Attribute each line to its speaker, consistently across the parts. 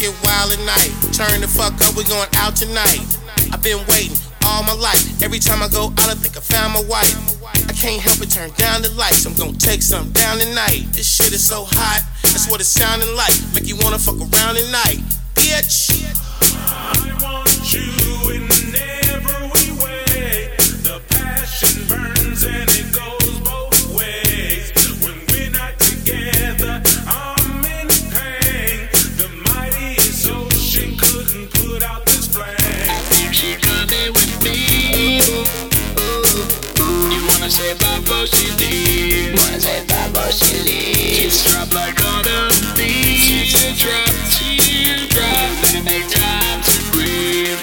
Speaker 1: get wild at night. Turn the fuck up, we going out tonight. I've been waiting all my life. Every time I go out, I think I found my wife. I can't help it, turn down the lights. I'm gonna take something down tonight. This shit is so hot, that's what it's sounding like. Make you wanna fuck around tonight, bitch.
Speaker 2: I want you in every way. The passion burns and it goes both ways. When we're not together, I'm in pain. The mightiest ocean couldn't put out this flame.
Speaker 3: I think she coming with me. You wanna say bye before she leaves? Wanna say bye before she leaves? She's drop like all the leaves. She's a drop, better make time to breathe.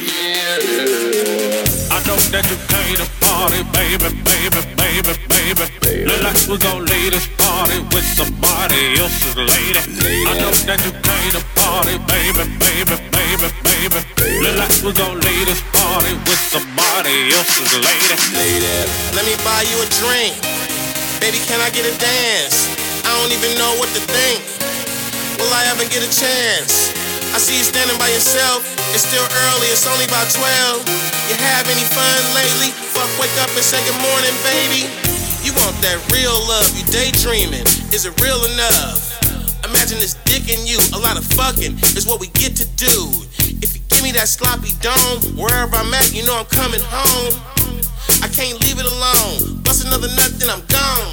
Speaker 3: Yeah.
Speaker 2: I know that you came to party, baby, baby, baby, baby. Look like we gon' leave this party with somebody else's lady. I know that you came to party, baby, baby, baby, baby. Look like we gon' leave this party with somebody else's lady.
Speaker 1: Let me buy you a drink. Baby, can I get a dance? I don't even know what to think. Will I ever get a chance? I see you standing by yourself. It's still early, it's only about 12. You have any fun lately? Fuck, wake up and say good morning, baby. You want that real love, you daydreaming. Is it real enough? Imagine this dick in you, a lot of fucking is what we get to do. If you give me that sloppy dome, wherever I'm at, you know I'm coming home. I can't leave it alone. Bust another nut, then I'm gone.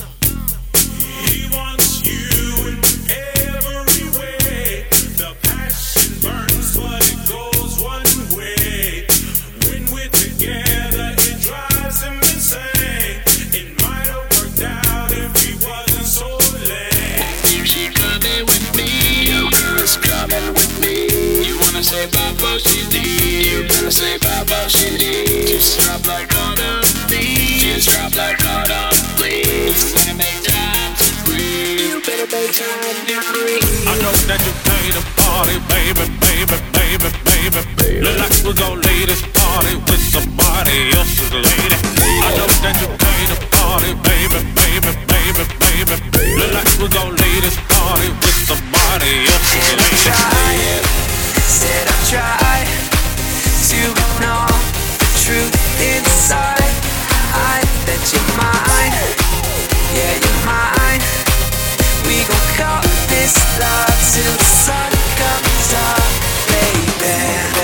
Speaker 2: He wants you in every way. The passion burns, but it goes one way. When we're together, it drives him insane. It might have worked out if he wasn't so late.
Speaker 3: I think she coming with me. Your girl's coming with me. You wanna say bye before she leaves? You better say bye before she leaves. Just drop like all the leaves. Just drop like all the leaves. Better make time to breathe. You better make time to breathe.
Speaker 2: I know that you came to party, baby, baby, baby, baby. Look like we gon' leave this party with somebody else's lady. I know that you came to party, baby, baby, baby, baby. Look like we gon' leave this party with somebody else's lady.
Speaker 4: Said I've tried to know the truth inside. I bet you're mine, yeah, you're mine. We gon' call this love till the sun comes up, baby.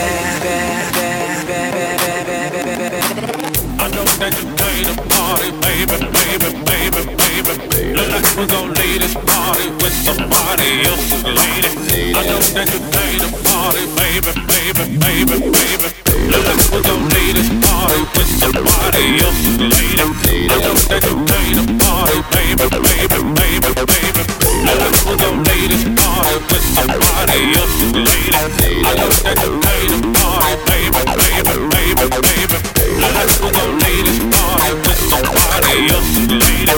Speaker 2: I know that you came to party, baby, baby, baby, baby. Look like we gon' leave this party with somebody else's lady. I know that you came to party, baby, baby, baby, baby. Look like we gon' leave this party with somebody else's lady. I know that you came to party, baby, baby, baby, baby. Look like we gon' leave this party with somebody else's lady. I know that you came to party, baby, baby, baby, baby. Look like we gon' leave this party with somebody else's lady.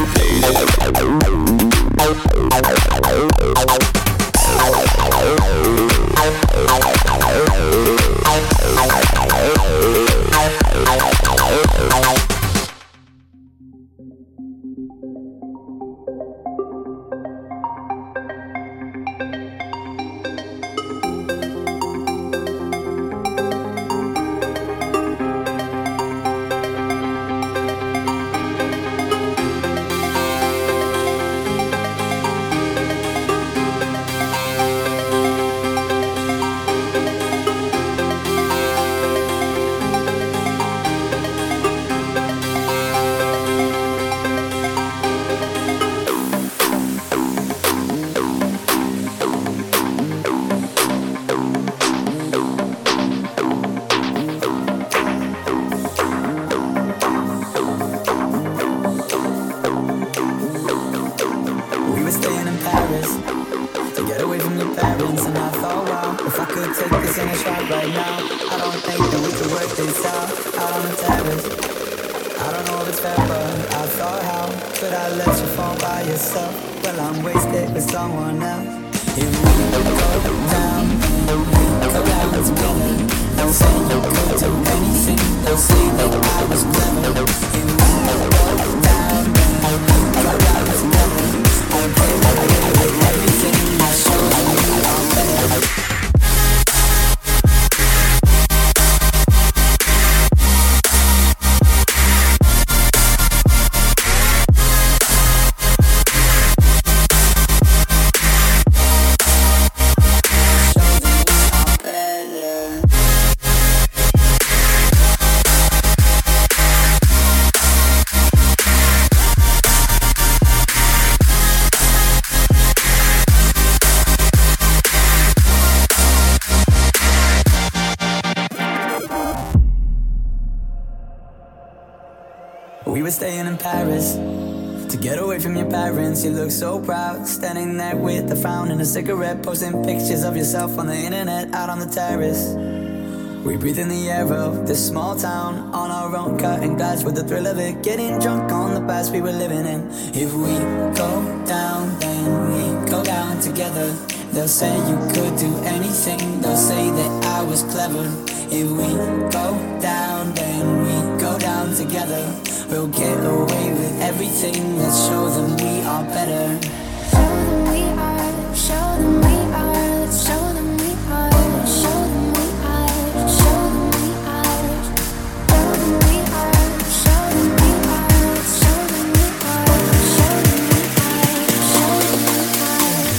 Speaker 5: were staying in Paris. To get away from your parents, you look so proud. Standing there with a frown and a cigarette, posting pictures of yourself on the internet, out on the terrace. We breathe in the air of this small town, on our own, cutting glass with the thrill of it, getting drunk on the past we were living in. If we go down, then we go down together. They'll say you could do anything, they'll say that I was clever. If we go down, then we go down together. We'll get away with everything, let's show them we are better.
Speaker 6: Show them we are, show them we are, let's show them we are, show them we are, show them we are, show them we are, show them we are, show them we are, show them we are, show them we are.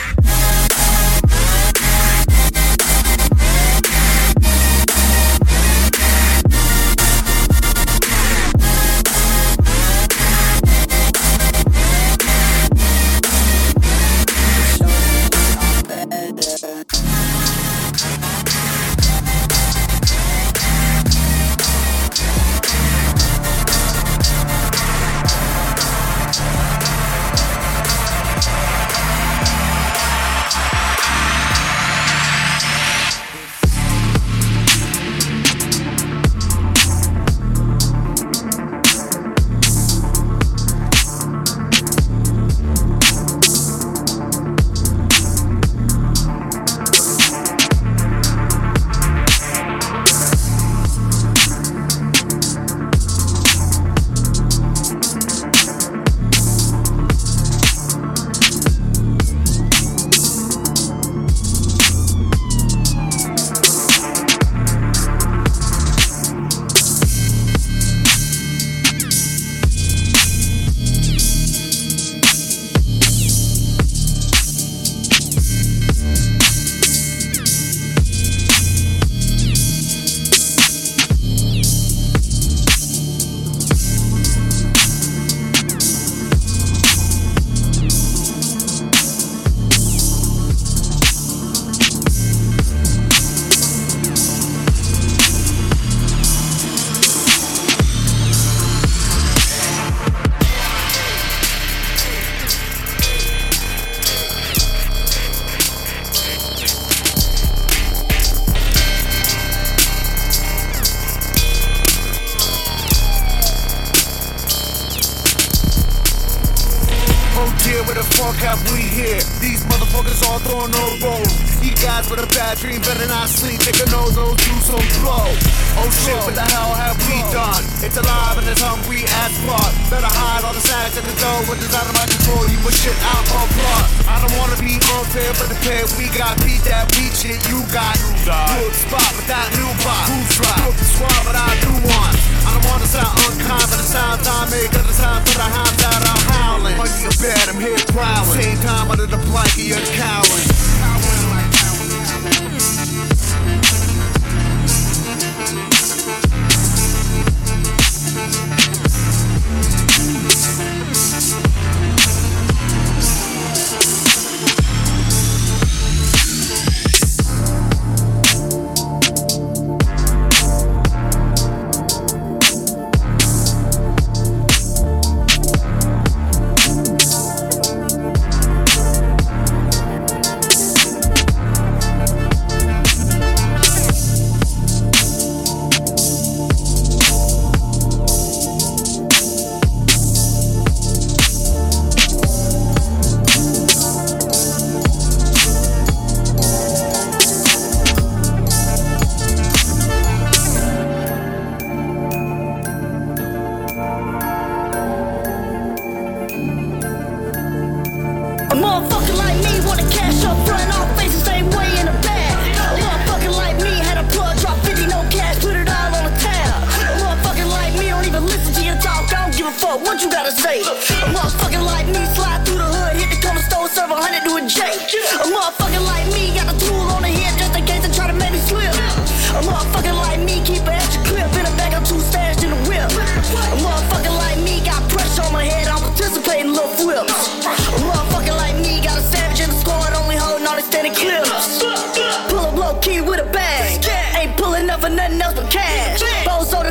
Speaker 7: What you gotta say? A motherfucker like me slide through the hood, hit the corner store, serve 100 to a J. A motherfucker like me got a tool on the head just in case they try to make me slip. A motherfucker like me keep an extra clip in the back of 2 stashed in the whip. A motherfucker like me got pressure on my head, I'm participating in little flips. A motherfucker like me got a savage in the squad, only holding all the steady clips. Pull up low key with a bag, ain't pulling up for nothing else but cash. Bozo the clown, that's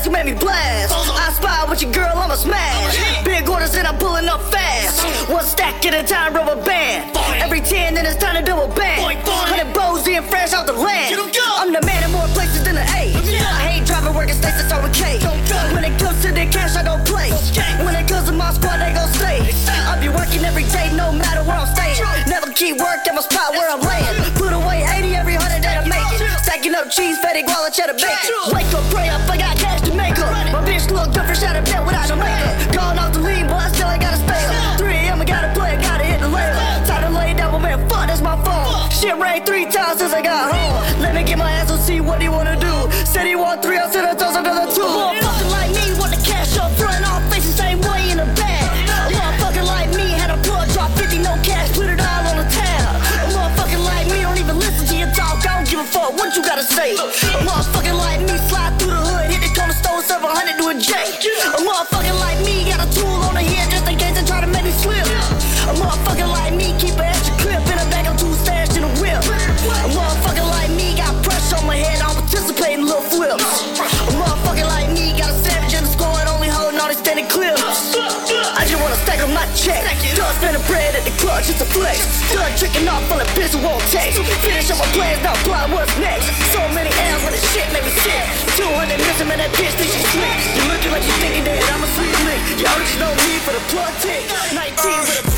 Speaker 7: you made me blast. I spy with your girl, I'ma smash. Big orders and I'm pulling up fast. One stack at a time, rubber band. Every 10, then it's time to double band. 100 bows in fresh out the land. I'm the man in more places than the A. I hate driving, working states, that's all okay. When it comes to the cash, I don't play. When it comes to my squad, they gon' stay. I'll be working every day, no matter where I'm staying. Never keep work at my spot where I'm laying. Put away 80 every 100 that I make it. Stacking up cheese, fatty, guala, cheddar, bacon. Wake up, pray up, I got cash to make up. My bitch look good fresh out of bed without no makeup. Going off the lean, but I still ain't gotta stay up. 3 a.m. I gotta play, I gotta hit the layup. Time to lay down, but man, fuck, that's my phone. Shit rained 3 times since I got home. Let me get my ass on, see what he wanna do. Said he want 3, I said I toss another 2. Motherfucker like me want the cash up front, all faces same way in the bag. A motherfucker like me had a plug, drop 50, no cash, put it all on the tab. A motherfucker like me don't even listen to your talk, I don't give a fuck what you gotta say. A motherfucker like me slide through the hood, hit the corner store, serve 100 to a J. A motherfucker like me got a tool on the head just in case they try to make me slip. A motherfucker like me keep an extra clip in the back, I'm too stashed in a whip. A motherfucker like me got pressure on my head, I don't participate in little flips. A motherfucker like me got a savage in the score and only holding all these standing clips. I just wanna stack up my check. Done spending bread at the club, just a flex. Done tricking off on a bitch who won't text. Finish up my plans, now plot what's next. So many L's when the shit make me sick. 200 missing, man, that bitch think she's slick. You looking like you thinking that I'm a sweet lick. Y'all just no need for the plug tick. 19 with a...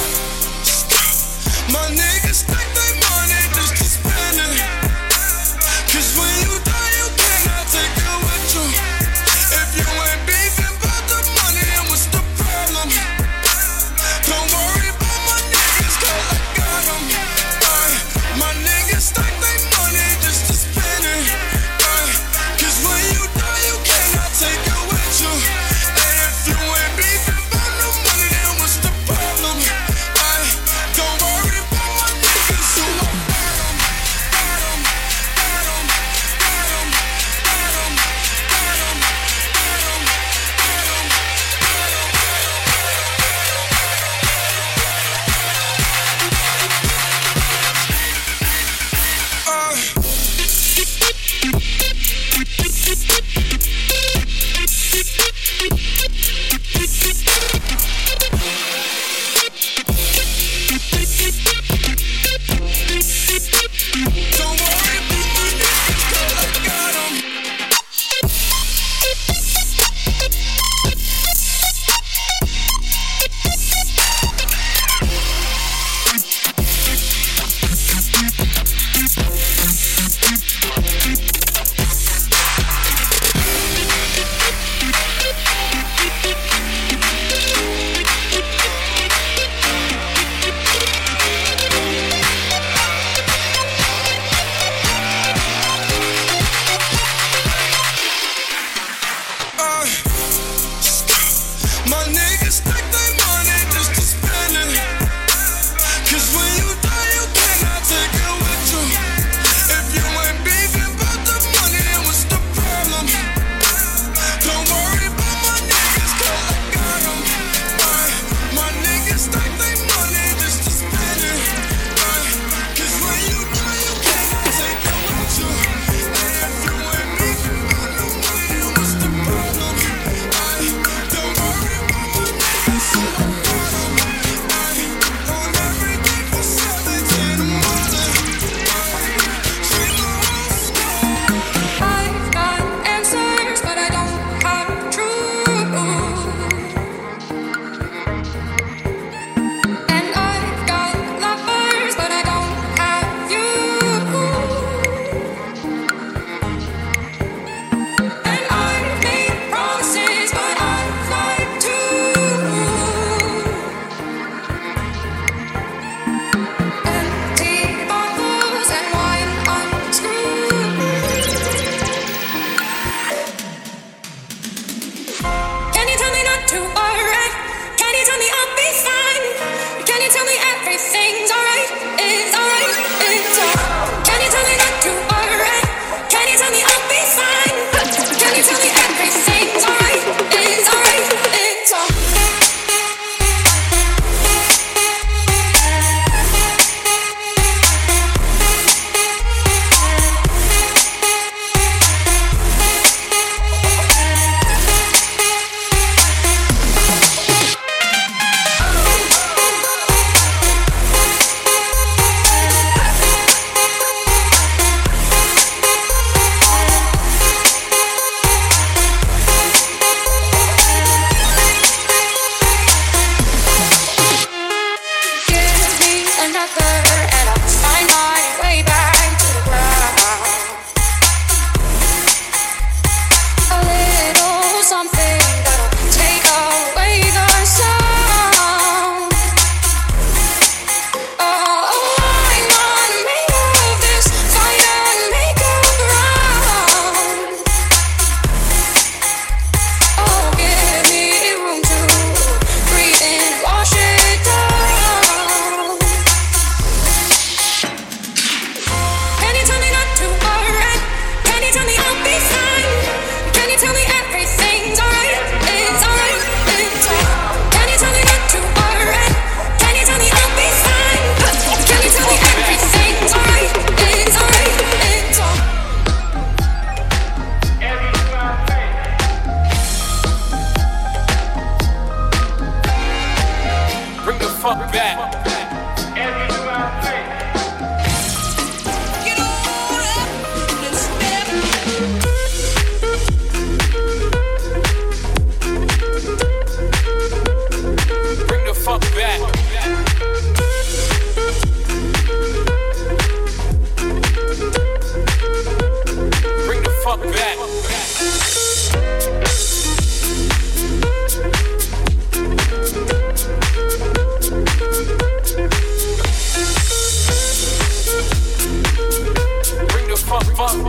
Speaker 8: My niggas stack they money just to spend it. Cause when you die, you cannot take it with you. If you ain't beefing about the money, then what's the problem? Don't worry about my niggas, cause I got them. My niggas stack they money just to spend it. Cause when you die, you cannot take it with you. And if you ain't beefing about no money, then what's the problem? Don't worry about my niggas.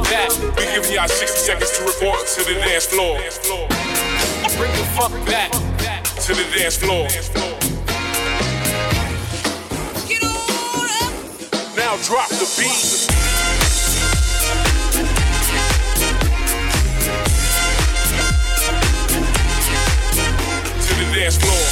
Speaker 2: back. We giving y'all 60 seconds to report to the dance floor. Bring the fuck back to the dance floor. Get on up. Now drop the beat. To the dance floor.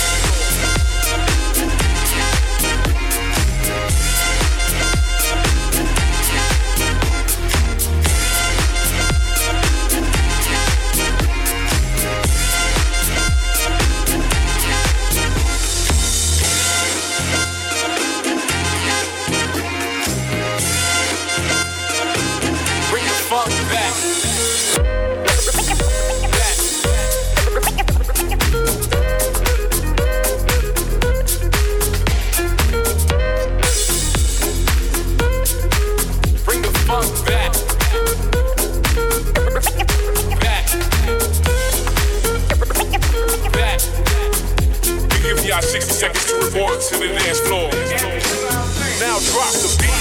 Speaker 2: Y'all 60 seconds to report to the dance floor. Now drop the beat.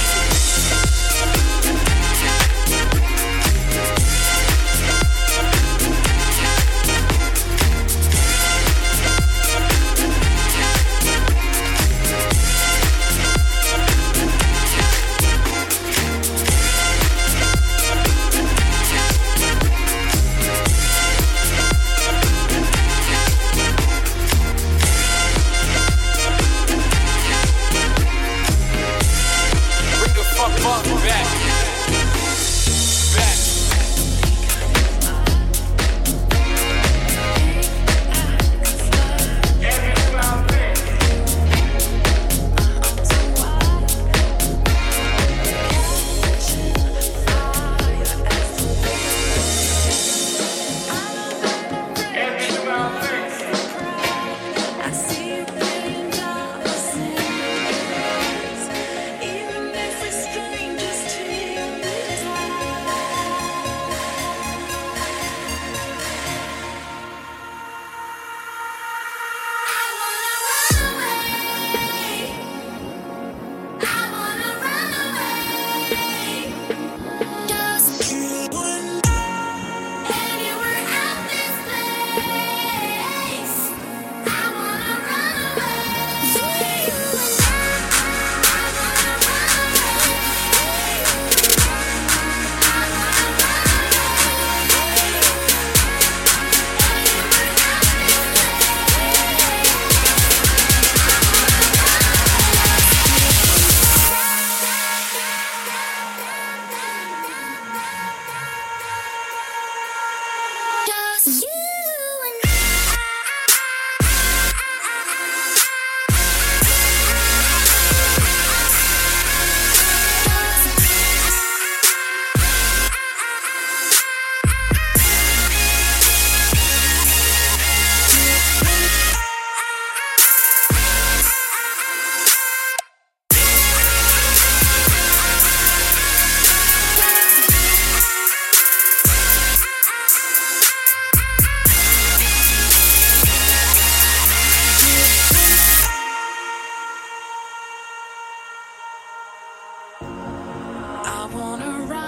Speaker 9: I wanna ride.